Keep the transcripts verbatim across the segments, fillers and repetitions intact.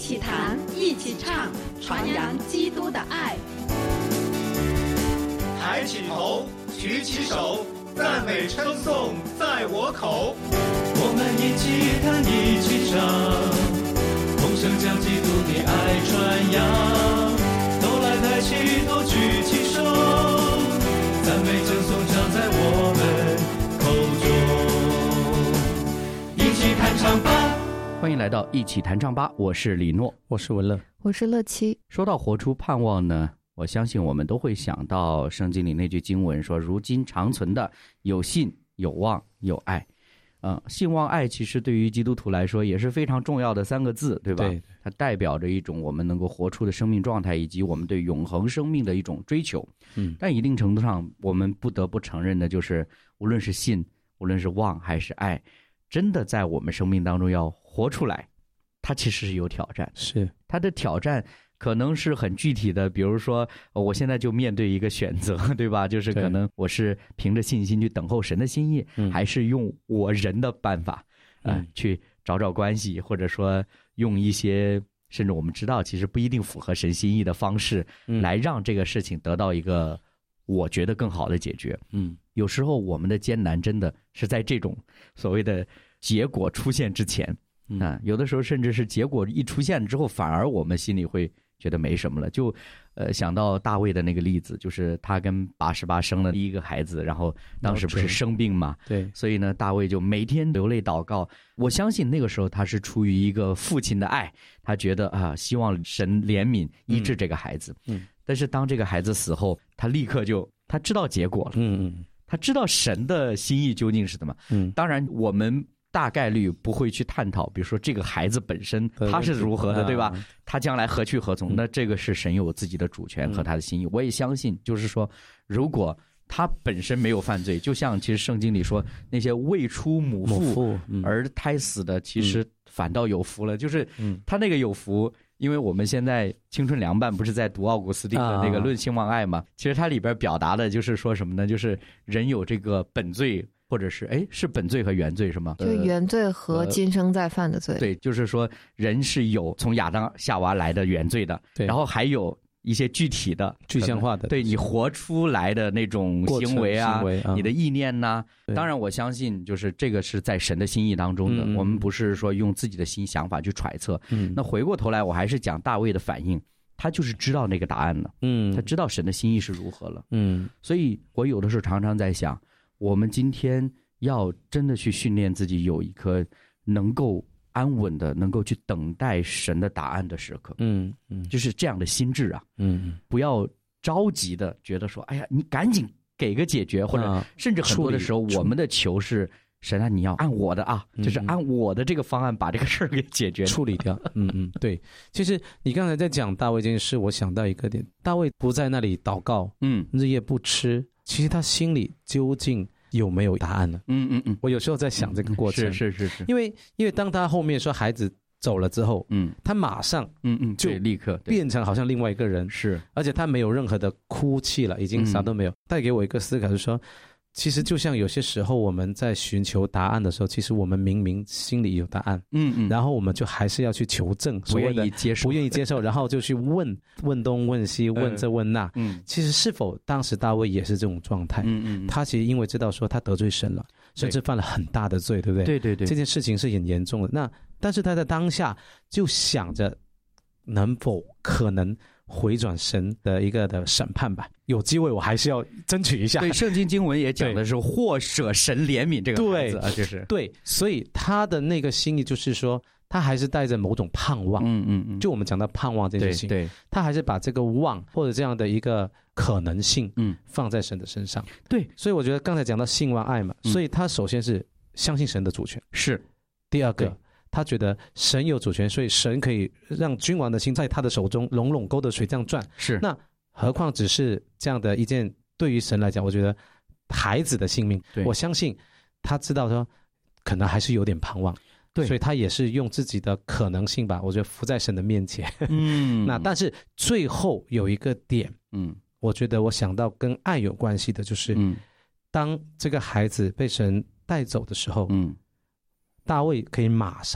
起谈，一起唱，传扬基督的爱。 抬起头，举起手，赞美称颂在我口。 我们一起弹，一起唱，同声将基督的爱传扬。都来抬起头，举起手，赞美称颂常在我们口中。一起弹唱吧！ 欢迎来到一起弹唱吧，我是李诺， 我是文乐， 我是乐琪。 说到活出盼望呢，我相信我们都会想到圣经里那句经文说，如今长存的有信有望有爱。嗯，信望爱其实对于基督徒来说也是非常重要的三个字，对吧？ 对， 它代表着一种我们能够活出的生命状态，以及我们对永恒生命的一种追求。 嗯， 但一定程度上我们不得不承认的就是，无论是信，无论是望还是爱，真的在我们生命当中要活出来，它其实是有挑战。 是它的挑战可能是很具体的，比如说我现在就面对一个选择，对吧？就是可能我是凭着信心去等候神的心意， 嗯、 还是用我人的办法呃、嗯、去找找关系，或者说用一些甚至我们知道其实不一定符合神心意的方式、嗯、来让这个事情得到一个我觉得更好的解决。 嗯， 有时候我们的艰难真的是在这种所谓的结果出现之前啊、嗯，有的时候甚至是结果一出现之后，反而我们心里会觉得没什么了。就呃想到大卫的那个例子，就是他跟拔示巴生了第一个孩子，然后当时不是生病嘛， 对， 所以呢大卫就每天流泪祷告。我相信那个时候他是出于一个父亲的爱，他觉得啊希望神怜悯医治这个孩子。 嗯， 但是当这个孩子死后，他立刻就他知道结果了。 嗯嗯， 他知道神的心意究竟是什么。 嗯， 当然我们大概率不会去探讨，比如说这个孩子本身他是如何的，对吧？他将来何去何从？那这个是神有自己的主权和他的心意。我也相信，就是说，如果他本身没有犯罪，就像其实圣经里说，那些未出母腹而胎死的，其实反倒有福了。就是他那个有福，因为我们现在青春凉拌不是在读奥古斯丁的那个《论性望爱》嘛？其实它里边表达的就是说什么呢？就是人有这个本罪。或者是哎，是本罪和原罪是吗？ 就原罪和今生再犯的罪。 呃、对，就是说人是有从亚当夏娃来的原罪的， 对， 然后还有一些具体的、 具象化的， 对你活出来的那种行为啊， 行为啊你的意念呐、啊。当然，我相信就是这个是在神的心意当中的， 嗯、 我们不是说用自己的新想法去揣测。嗯，那回过头来，我还是讲大卫的反应。他就是知道那个答案了，嗯，他知道神的心意是如何了， 嗯， 所以我有的时候常常在想，我们今天要真的去训练自己有一颗能够安稳的能够去等待神的答案的时刻。 嗯嗯， 就是这样的心智啊， 嗯， 不要着急的觉得说哎呀你赶紧给个解决，或者甚至很多的时候我们的求是神啊你要按我的啊，就是按我的这个方案把这个事儿给解决处理掉。嗯嗯，对，其实你刚才在讲大卫这件事，我想到一个点，大卫不在那里祷告， 嗯， 日夜不吃，其实他心里究竟有没有答案呢？ 嗯嗯嗯， 我有时候在想这个过程， 嗯、是是是是， 因为因为当他后面说孩子走了之后， 嗯， 他马上嗯嗯就立刻变成好像另外一个人， 是， 而且他没有任何的哭泣了，已经啥都没有，嗯、带给我一个思考，就是说，其实就像有些时候我们在寻求答案的时候，其实我们明明心里有答案， 嗯嗯， 然后我们就还是要去求证， 不愿意接受， 不愿意接受，然后就去问问东问西，问这问那， 嗯， 其实是否当时大卫也是这种状态？ 嗯嗯， 他其实因为知道说他得罪神了，甚至犯了很大的罪，对不对？ 对对对， 这件事情是很严重的。那但是他在当下就想着能否可能回转神的一个的审判吧，有机会我还是要争取一下。 对，圣经经文也讲的是或舍神怜悯这个孩子啊，就是对，所以他的那个心意就是说，他还是带着某种盼望。 嗯嗯嗯， 就我们讲到盼望这件事情， 对，对他还是把这个望或者这样的一个可能性， 嗯， 放在神的身上。 对， 所以我觉得刚才讲到信望爱嘛， 嗯、 所以他首先是相信神的主权， 是第二个。他觉得神有主权，所以神可以让君王的心在他的手中笼笼沟的水这样转。 是， 那何况只是这样的一件，对于神来讲，我觉得孩子的性命，我相信他知道说可能还是有点盼望。对，所以他也是用自己的可能性吧，我觉得伏在神的面前。 嗯， 那但是最后有一个点， 嗯， 我觉得我想到跟爱有关系的，就是， 嗯， 当这个孩子被神带走的时候， 嗯。 大卫可以马上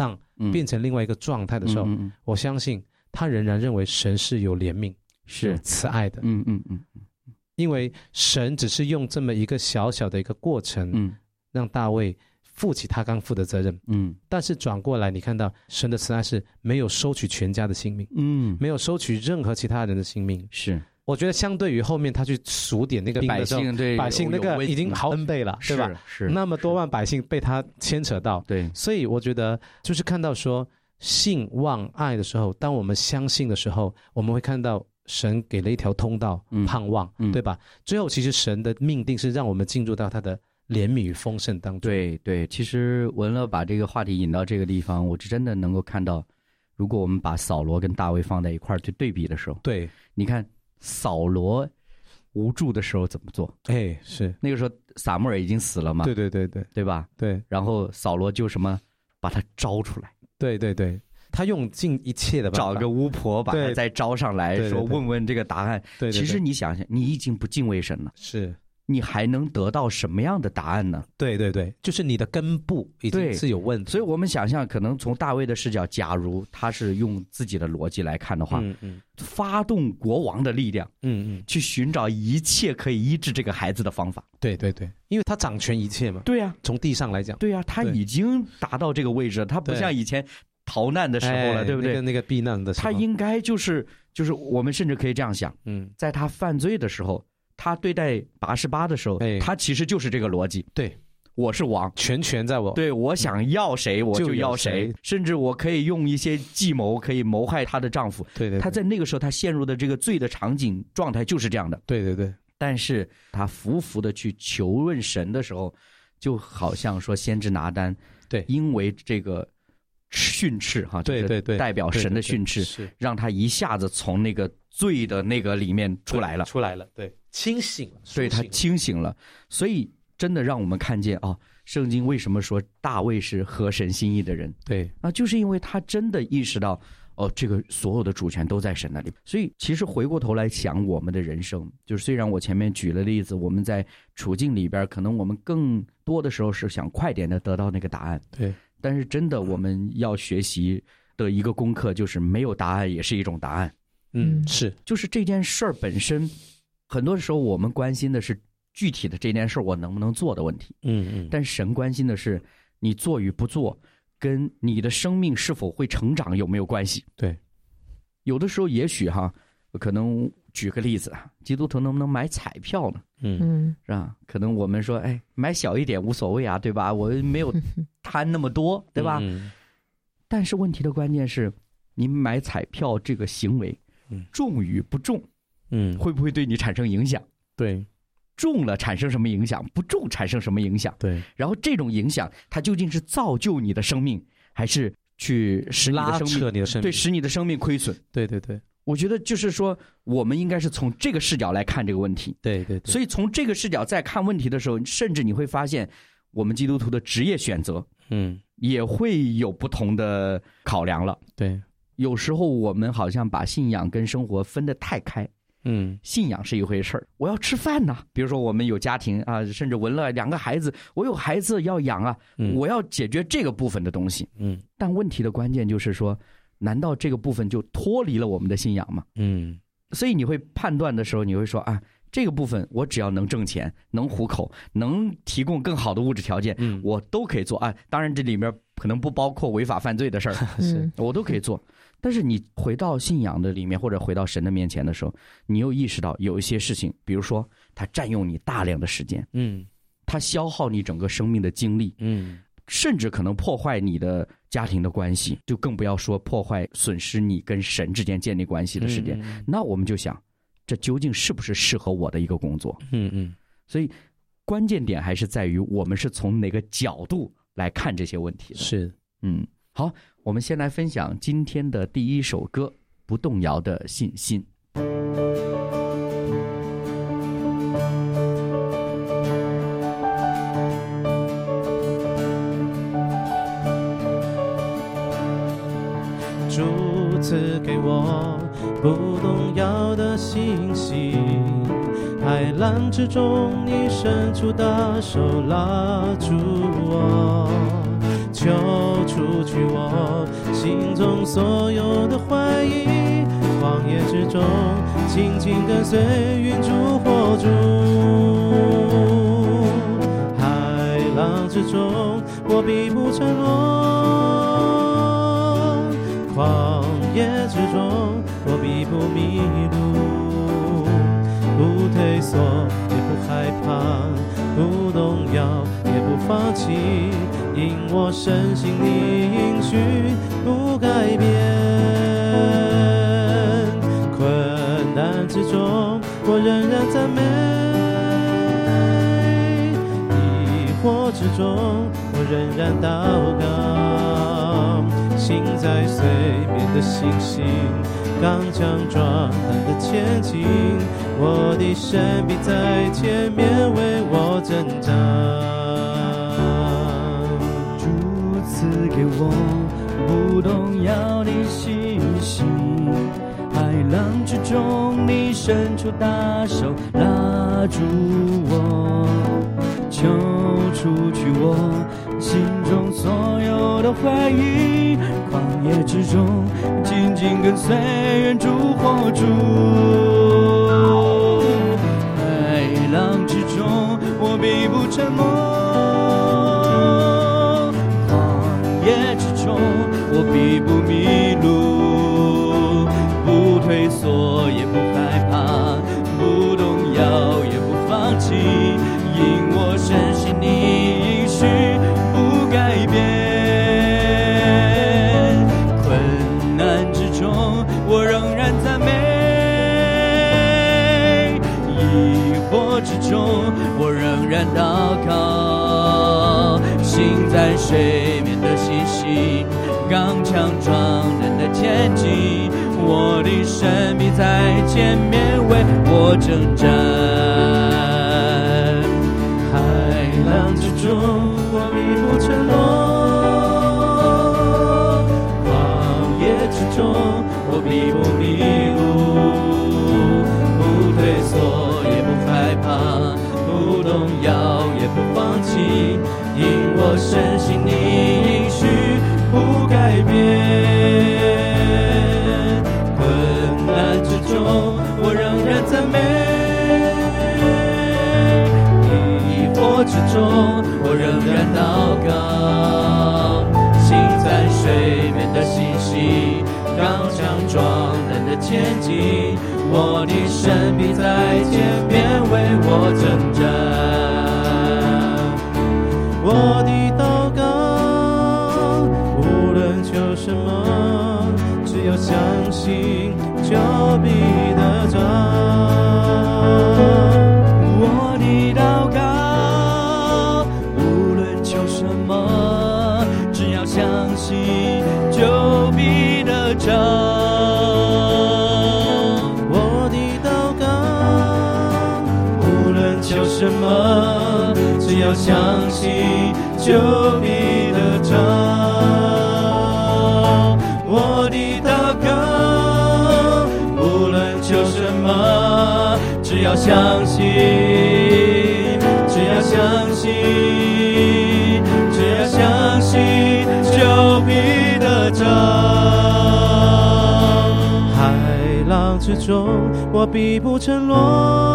变成另外一个状态的时候， 嗯嗯、 我相信他仍然认为神是有怜悯、是有慈爱的。 嗯嗯嗯， 因为神只是用这么一个小小的一个过程，嗯，让大卫负起他刚负的责任，嗯，但是转过来，你看到神的慈爱是没有收取全家的性命，嗯，没有收取任何其他人的性命， 是。 我觉得相对于后面他去数点那个百姓，对百姓那个已经好 N 倍了，对吧？ 是， 那么多万百姓被他牵扯到， 对， 所以我觉得就是看到说信望爱的时候，当我们相信的时候，我们会看到神给了一条通道，嗯、盼望，嗯、对吧？最后其实神的命定是让我们进入到他的怜悯与丰盛当中。 对对，其实文乐把这个话题引到这个地方，我真的能够看到，如果我们把扫罗跟大卫放在一块儿去对比的时候， 对， 你看。扫罗无助的时候怎么做？ 哎，是那个时候撒母耳已经死了嘛？ 对对对对， 对吧？ 对。 然后扫罗就什么把他招出来？ 对对对，他用尽一切的办法， 找个巫婆把他再招上来， 对对对说问问这个答案。 对, 对, 对， 其实你想想，你已经不敬畏神了， 是。 你还能得到什么样的答案呢？ 对对对，就是你的根部已经是有问题。 所以我们想象，可能从大卫的视角，假如他是用自己的逻辑来看的话， 嗯嗯， 发动国王的力量， 嗯嗯， 去寻找一切可以医治这个孩子的方法。 对对对，因为他掌权一切嘛。 对呀、啊， 从地上来讲， 对呀、啊，他已经达到这个位置了，他不像以前逃难的时候了， 哎、 对不对？ 那个那个避难的时候， 他应该就是就是我们甚至可以这样想， 嗯， 在他犯罪的时候。他对待拔示巴的时候、哎，他其实就是这个逻辑。 对， 我是王， 全权在我。 对，我想要谁我就要谁， 谁甚至我可以用一些计谋，可以谋害她的丈夫。 对 对, 对， 她在那个时候，她陷入的这个罪的场景状态就是这样的。 对对对， 但是她服服的去求问神的时候，就好像说先知拿单， 对， 因为这个训斥哈， 对对对， 代表神的训斥， 是让他一下子从那个罪的那个里面出来了， 出来了，对。清醒了， 对，他清醒了，所以真的让我们看见啊、哦，圣经为什么说大卫是合神心意的人？ 对啊，就是因为他真的意识到，哦，这个所有的主权都在神那里。所以其实回过头来想我们的人生，就是虽然我前面举了例子，我们在处境里边，可能我们更多的时候是想快点的得到那个答案， 对， 但是真的我们要学习的一个功课，就是没有答案也是一种答案。 嗯，是， 就是这件事儿本身。很多时候我们关心的是具体的这件事我能不能做的问题， 嗯嗯， 但神关心的是你做与不做跟你的生命是否会成长有没有关系。 对， 有的时候也许哈，可能举个例子啊，基督徒能不能买彩票呢？ 嗯嗯， 是吧？可能我们说，哎，买小一点无所谓啊，对吧？我没有贪那么多，对吧？ 嗯， 但是问题的关键是，你买彩票这个行为，中与不中。 嗯， 会不会对你产生影响？ 对， 中了产生什么影响？不中产生什么影响？ 对， 然后这种影响，它究竟是造就你的生命，还是去使你的生命拉扯你的生命？ 对，使你的生命亏损？ 对对对， 我觉得就是说，我们应该是从这个视角来看这个问题。 对对对， 所以从这个视角再看问题的时候，甚至你会发现，我们基督徒的职业选择， 嗯， 也会有不同的考量了。 对， 有时候我们好像把信仰跟生活分得太开。 嗯， 信仰是一回事儿，我要吃饭呐。比如说我们有家庭啊，甚至文乐两个孩子，我有孩子要养啊， 嗯、 我要解决这个部分的东西。 嗯， 但问题的关键就是说，难道这个部分就脱离了我们的信仰吗？ 嗯， 所以你会判断的时候，你会说啊，这个部分我只要能挣钱、能糊口、能提供更好的物质条件， 嗯， 我都可以做啊。当然这里面可能不包括违法犯罪的事儿， 是我都可以做。但是你回到信仰的里面，或者回到神的面前的时候，你又意识到有一些事情，比如说它占用你大量的时间， 嗯， 它消耗你整个生命的精力， 嗯， 甚至可能破坏你的家庭的关系，就更不要说破坏、损失你跟神之间建立关系的时间。 嗯、 那我们就想，这究竟是不是适合我的一个工作？ 嗯嗯， 所以关键点还是在于我们是从哪个角度来看这些问题的。 是， 嗯，好。我们先来分享今天的第一首歌《不动摇的信心》。 主赐给我不动摇的信心，海浪之中你伸出的手拉住我， 救除去我心中所有的怀疑。旷野之中紧紧跟随云柱火柱，海浪之中我必不沉沦，旷野之中我必不迷路，不退缩也不害怕，不动摇也不放弃，因我深信你应许不改变。困难之中我仍然赞美，疑惑之中我仍然祷告，心在碎灭的信心，刚强壮胆的前进，我的神必在前面为我征战。 主赐给我不动摇的信心，海浪之中你伸出大手拉住我，救出去我心中所有的怀疑，旷野之中紧紧跟随远主火柱，海浪之中我必不沉没，旷野之中我必不迷路，不退缩也不害怕，不动摇也不放弃，因我深信你应许不改变。困难之中我仍然赞美，疑惑之中我仍然祷告，心在水面的信心，刚强壮胆的前进，我的神必在前面为我征战。海浪之中我必不沉沦，旷野之中我必不迷路，不退缩也不害怕，不动摇也不放弃，因我深信你应许不改变。困难之中我仍然赞美，疑惑之中我仍然祷告，心在水面的信心，刚强壮胆的前进，我的神必在前面为我征战。我的祷告无论求什么，只要相信就必得着。我的祷告无论求什么，只要相信就必得着。我的祷告无论求什么，只要相信就必得着。我的祷告无论求什么，只要相信，只要相信，只要相信就必得着。海浪之中我必不沉沦，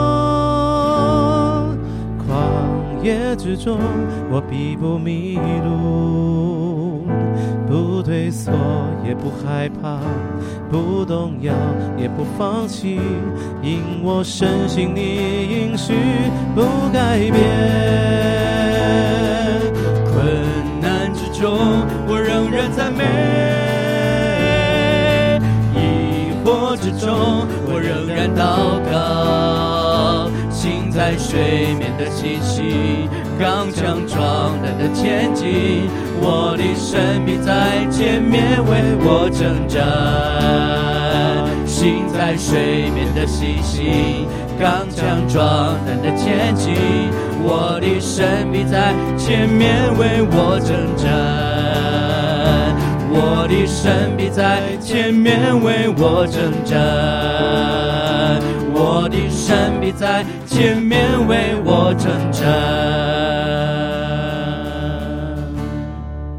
旷野之中我必不迷路，不退缩也不害怕，不动摇也不放弃，因我深信你应许不改变。困难之中我仍然赞美，疑惑之中我仍然祷告，心在水面的信息，刚强壮胆的前进，我的神必在前面为我征战。心在水面的信息，刚强壮胆的前进，我的神必在前面为我征战。我的神必在前面为我征战，我的神必在前面为我征战。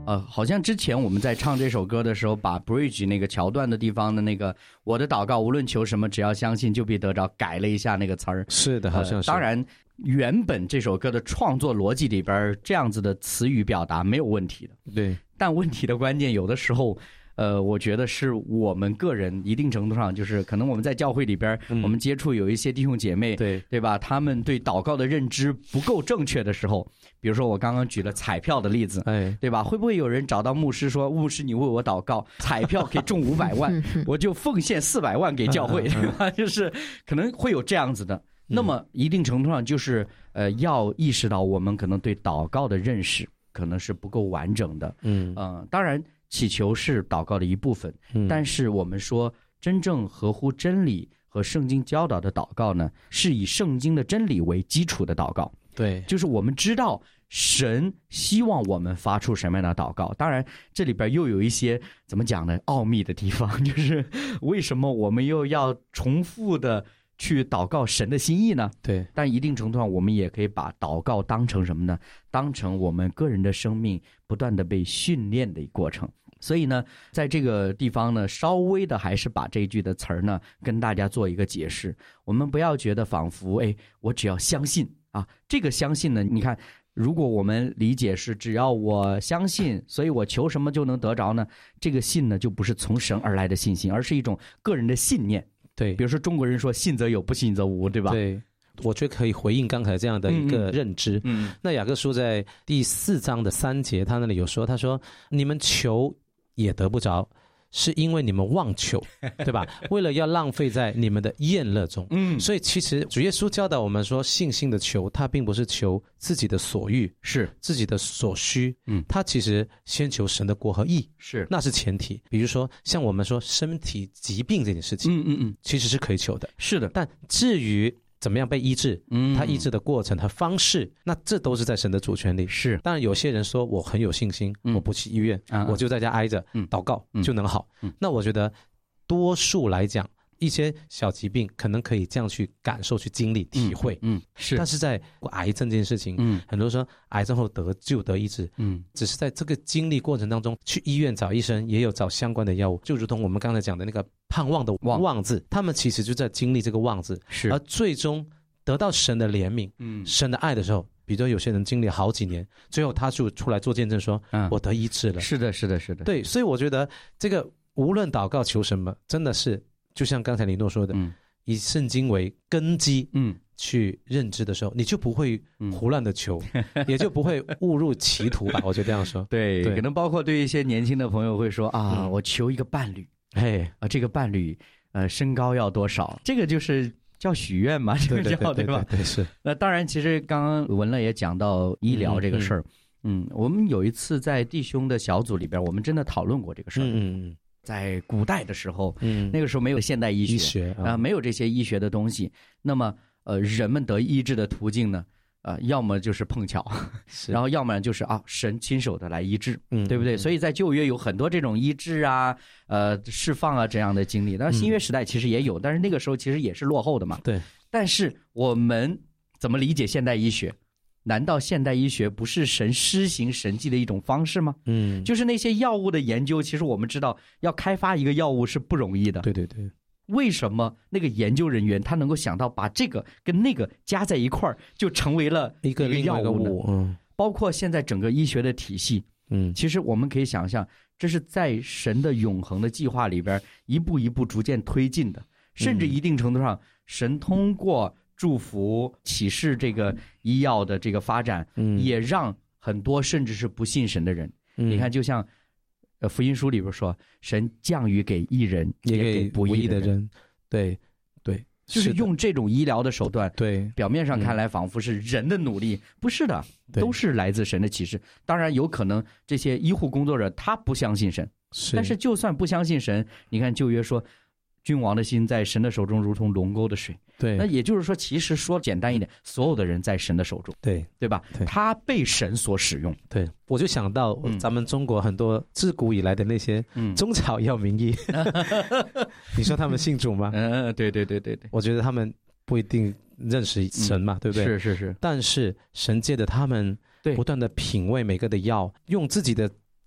呃，好像之前我们在唱这首歌的时候，把 bridge 那个桥段的地方的那个我的祷告无论求什么只要相信就必得着，改了一下那个词儿。 是的，好像是、 呃、当然原本这首歌的创作逻辑里边这样子的词语表达没有问题的， 对。 但问题的关键有的时候呃，我觉得是我们个人一定程度上，就是可能我们在教会里边、嗯、我们接触有一些弟兄姐妹， 对对吧，他们对祷告的认知不够正确的时候，比如说我刚刚举了彩票的例子， 哎， 对吧，会不会有人找到牧师说，牧师你为我祷告，彩票可以中五百万我就奉献四百万给教会对吧，就是可能会有这样子的。那么一定程度上就是呃，要意识到我们可能对祷告的认识可能是不够完整的。嗯呃，当然祈求是祷告的一部分，但是我们说真正合乎真理和圣经教导的祷告呢，是以圣经的真理为基础的祷告。 对， 就是我们知道神希望我们发出什么样的祷告。当然这里边又有一些怎么讲呢，奥秘的地方，就是为什么我们又要重复的去祷告神的心意呢？ 对， 但一定程度上我们也可以把祷告当成什么呢？当成我们个人的生命不断的被训练的一个过程。所以呢，在这个地方呢，稍微的还是把这一句的词儿呢跟大家做一个解释。我们不要觉得仿佛哎，我只要相信啊，这个相信呢，你看如果我们理解是只要我相信，所以我求什么就能得着呢，这个信呢就不是从神而来的信心，而是一种个人的信念。 对， 比如说中国人说信则有不信则无，对吧？ 对，我觉得可以回应刚才这样的一个认知。嗯，那雅各书在第四章的三节他那里有说，他说你们求也得不着，是因为你们妄求，对吧？为了要浪费在你们的宴乐中。嗯，所以其实主耶稣教导我们说，信心的求他并不是求自己的所欲， 是自己的所需，嗯，他其实先求神的国和义， 是那是前提。比如说像我们说身体疾病这件事情，嗯嗯嗯，其实是可以求的， 是的。 但至于怎么样被医治，嗯，他医治的过程和方式，那这都是在神的主权里。 是， 当然有些人说我很有信心，嗯、我不去医院、嗯，我就在家挨着、嗯、祷告、嗯、就能好、嗯。那我觉得多数来讲，一些小疾病可能可以这样去感受、去经历、体会，嗯，嗯是。但是在癌症这件事情，嗯，很多人说癌症后得救得医治，嗯，只是在这个经历过程当中，去医院找医生，也有找相关的药物，就如同我们刚才讲的那个盼望的望望字，他们其实就在经历这个望字， 是。 而最终得到神的怜悯，嗯，神的爱的时候，比如说有些人经历好几年，最后他就出来做见证说，嗯，我得医治了。 是的，是的，是的。 对，所以我觉得这个无论祷告求什么，真的是就像刚才李诺说的，嗯，以圣经为根基，嗯，去认知的时候，你就不会胡乱的求，嗯、也就不会误入歧途吧。我就这样说。 对，对，可能包括对一些年轻的朋友会说啊，嗯、我求一个伴侣，哎啊，这个伴侣呃身高要多少？这个就是叫许愿嘛，这个叫 对, 对, 对, 对吧？ 对，是。 那当然，其实刚刚文乐也讲到医疗这个事儿，嗯, 嗯，我们有一次在弟兄的小组里边，我们真的讨论过这个事儿。嗯嗯。在古代的时候，嗯，那个时候没有现代医学， 医学啊、呃，没有这些医学的东西。那么，呃，人们得医治的途径呢，呃，要么就是碰巧，然后要么就是啊，神亲手的来医治，嗯，对不对？所以在旧约有很多这种医治啊、呃，释放啊这样的经历。但是新约时代其实也有，但是那个时候其实也是落后的嘛。 对。 但是我们怎么理解现代医学？难道现代医学不是神施行神迹的一种方式吗？嗯，就是那些药物的研究，其实我们知道，要开发一个药物是不容易的。 对对对。 为什么那个研究人员他能够想到把这个跟那个加在一块儿，就成为了一个药物呢？ 嗯，包括现在整个医学的体系，嗯，其实我们可以想象，这是在神的永恒的计划里边一步一步逐渐推进的，甚至一定程度上，神通过祝福启示这个医药的这个发展，嗯，也让很多甚至是不信神的人，嗯，你看，就像呃福音书里边说，神降雨给义人，也给不义的人， 对对， 就是用这种医疗的手段， 对， 表面上看来仿佛是人的努力，不是的，都是来自神的启示。当然，有可能这些医护工作者他不相信神，但是就算不相信神，你看旧约说，君王的心在神的手中如同龙沟的水。 对， 那也就是说，其实说简单一点，所有的人在神的手中， 对对吧？对，他被神所使用。 对，我就想到咱们中国很多自古以来的那些中草药名医，嗯、你说他们信主吗？ 嗯，对对对对对， 我觉得他们不一定认识神嘛，嗯、对不对？ 是是是。 但是神借着他们不断的品味每个的药，用自己的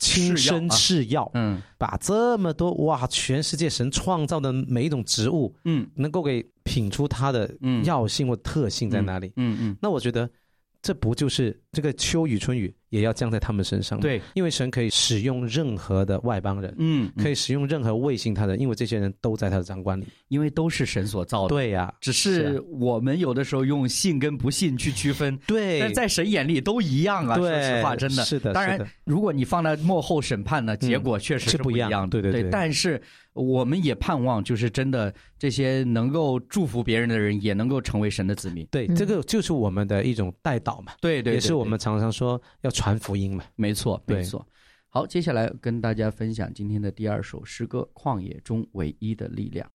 亲生试药， 嗯， 把这么多哇，全世界神创造的每一种植物， 嗯， 能够给品出它的药性或特性在哪里？ 嗯 嗯, 嗯， 那我觉得这不就是这个秋雨春雨也要降在他们身上吗？ 对， 因为神可以使用任何的外邦人，嗯，可以使用任何未信他的，因为这些人都在他的掌管里， 因为都是神所造的。 对呀、啊， 只是我们有的时候用信跟不信去区分， 对， 但在神眼里都一样啊。说实话，真的是的。 当然，如果你放在末后审判呢，结果确实是不一样的。 嗯、对对对, 对，但是我们也盼望，就是真的这些能够祝福别人的人，也能够成为神的子民。 对，这个就是我们的一种代祷嘛。 对 对, 对, 对， 也是我们常常说要传福音嘛。 没错，没错。好，接下来跟大家分享今天的第二首诗歌《旷野中唯一的力量》。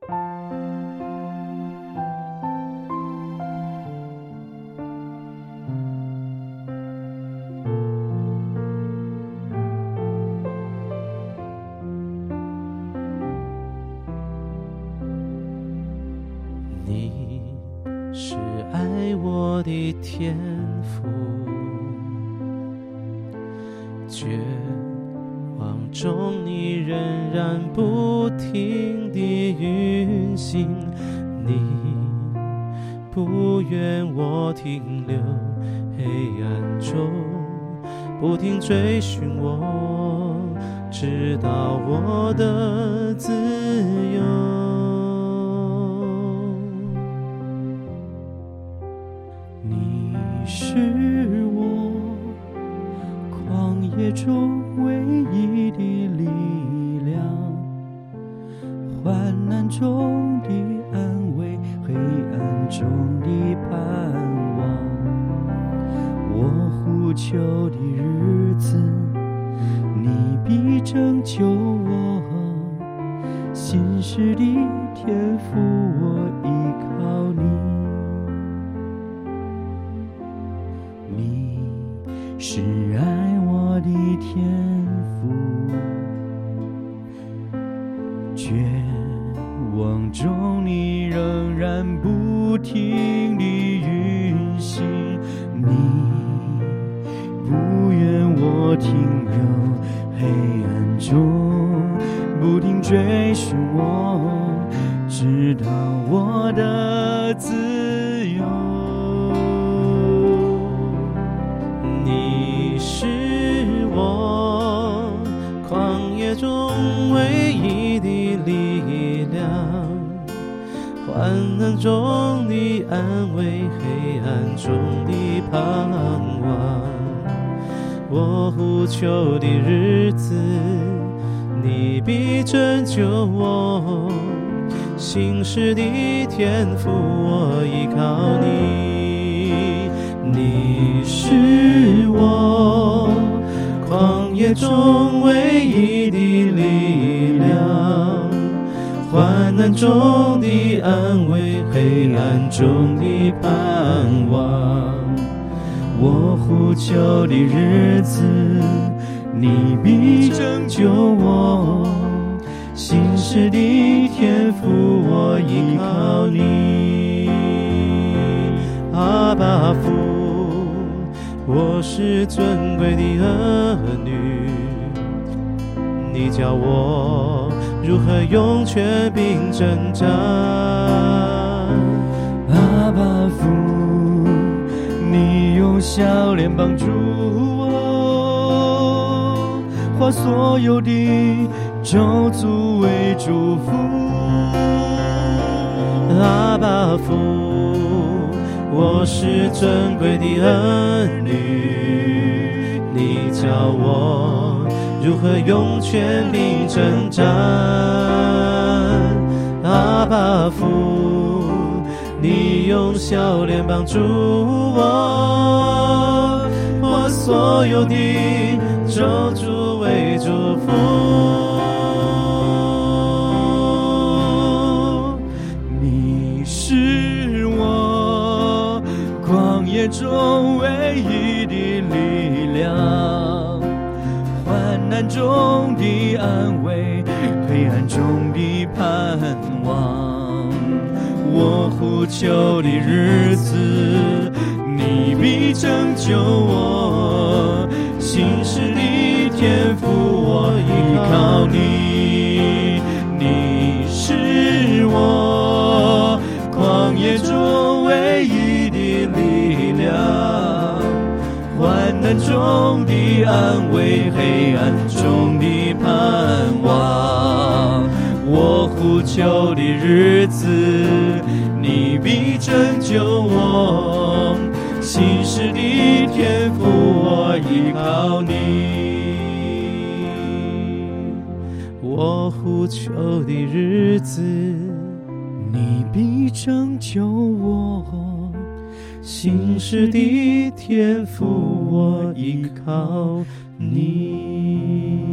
你是爱我的天父，绝望中你仍然不停地运行，你不愿我停留黑暗中，不停追寻我，直到我的自由。你是我旷野中唯一的力量，患难中的安慰，黑暗中的盼望。我呼求的日子，你必拯救我，信实的天父，我依靠你。你是爱我的天父，绝望中你仍然不停地运行，你不愿我停留黑暗中，不停追寻我，直到我的自由。你是我旷野中唯一的力量，患难中的安慰，黑暗中的盼望。我呼求的日子，你必拯救我，信实的天父，我依靠你。你是我旷野中唯一的力量，患难中的安慰，黑暗中的盼望。我呼求的日子，你必拯救我，信实的天父，我依靠你。阿爸父，我是尊贵的儿女，你教我如何用权柄征战。阿爸父，你用笑脸帮助我，化所有的咒诅为祝福。阿爸父，我是尊贵的儿女，你教我如何用权柄征战。阿爸父，你用笑脸帮助我，我所有的咒诅为祝福。你是我旷野中唯一的力量，患难中的安慰，黑暗中的盼望。我呼求的日子，你必拯救我，信实的天父， 靠你，你是我旷野中唯一的力量，患难中的安慰，黑暗中的盼望。我呼求的日子，你必拯救我，信实的天父，我依靠你。我呼求的日子，你必拯救我，信实的天父，我依靠你。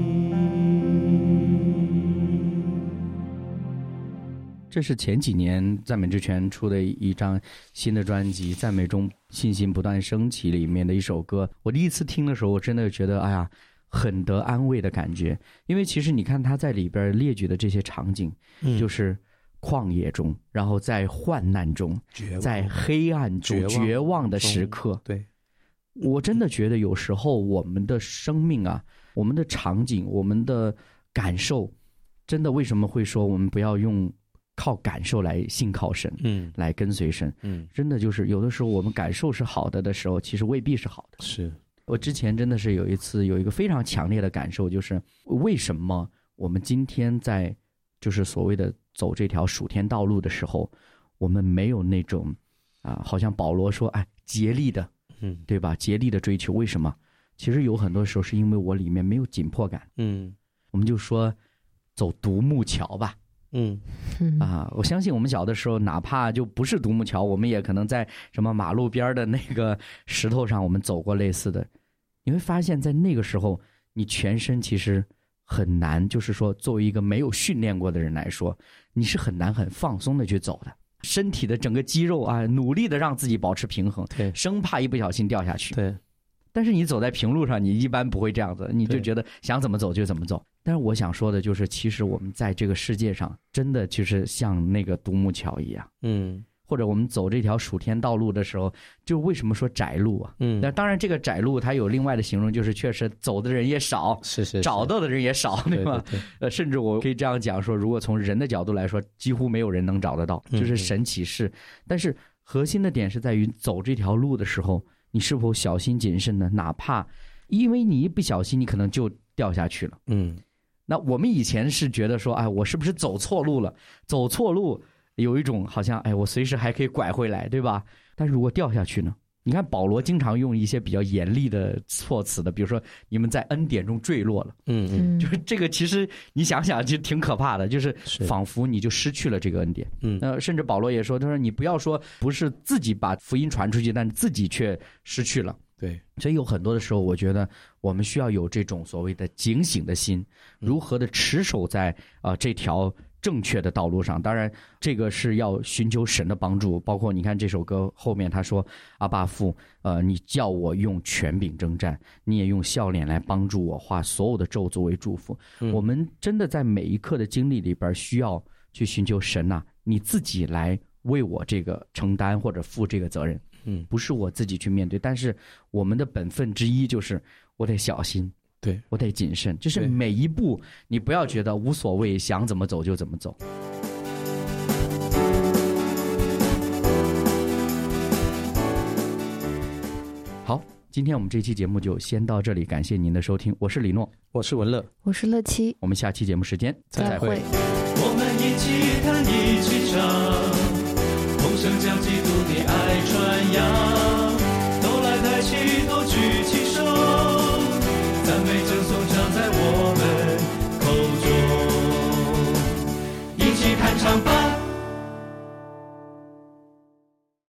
这是前几年赞美之泉出的一张新的专辑《赞美中信心不断升起》里面的一首歌。我第一次听的时候，我真的觉得哎呀，很得安慰的感觉。因为其实你看他在里边列举的这些场景，嗯、就是旷野中，然后在患难中，在黑暗中绝 望, 绝望的时刻。 对， 我真的觉得有时候我们的生命啊，我们的场景，我们的感受，真的为什么会说我们不要用靠感受来信靠神，嗯，来跟随神，嗯，真的就是有的时候我们感受是好的的时候，其实未必是好的。 是我之前真的是有一次有一个非常强烈的感受，就是为什么我们今天在就是所谓的走这条属天道路的时候，我们没有那种啊、呃，好像保罗说，哎，竭力的，嗯，对吧？竭力的追求，为什么？其实有很多时候是因为我里面没有紧迫感，嗯，我们就说走独木桥吧。嗯啊，我相信我们小的时候，哪怕就不是独木桥，我们也可能在什么马路边的那个石头上，我们走过类似的。你会发现在那个时候，你全身其实很难，就是说，作为一个没有训练过的人来说，你是很难很放松的去走的。身体的整个肌肉啊，努力的让自己保持平衡，对，生怕一不小心掉下去。 对。 但是你走在平路上，你一般不会这样子，你就觉得想怎么走就怎么走。但是我想说的就是，其实我们在这个世界上，真的就是像那个独木桥一样，嗯，或者我们走这条属天道路的时候，就为什么说窄路啊？嗯，那当然这个窄路它有另外的形容，就是确实走的人也少， 是 是, 是， 找到的人也少，对吧？ 对对对， 呃，甚至我可以这样讲说，如果从人的角度来说，几乎没有人能找得到，就是神启示。嗯、但是核心的点是在于走这条路的时候，你是否小心谨慎呢？哪怕因为你一不小心，你可能就掉下去了。嗯，那我们以前是觉得说，哎，我是不是走错路了？走错路有一种好像，哎，我随时还可以拐回来，对吧？但是如果掉下去呢？你看保罗经常用一些比较严厉的措辞的，比如说你们在恩典中坠落了，嗯嗯，就是这个其实你想想就挺可怕的，就是仿佛你就失去了这个恩典。嗯，呃，甚至保罗也说，他说你不要说不是自己把福音传出去，但自己却失去了。 对， 所以有很多的时候，我觉得我们需要有这种所谓的警醒的心，如何的持守在啊、呃、这条正确的道路上。当然这个是要寻求神的帮助，包括你看这首歌后面他说，阿爸父，呃你叫我用权柄征战，你也用笑脸来帮助我，化所有的咒诅为祝福、嗯、我们真的在每一刻的经历里边需要去寻求神啊，你自己来为我这个承担或者负这个责任，嗯，不是我自己去面对，但是我们的本分之一就是我得小心， 对， 我得谨慎，就是每一步你不要觉得无所谓，想怎么走就怎么走。好，今天我们这期节目就先到这里，感谢您的收听，我是李诺， 我是文乐， 我是乐七， 我们下期节目时间再会。 我们一起弹一起唱，同声将基督的爱传扬，都来抬起头举起手，赞美称颂常在我们口中，一起弹唱吧。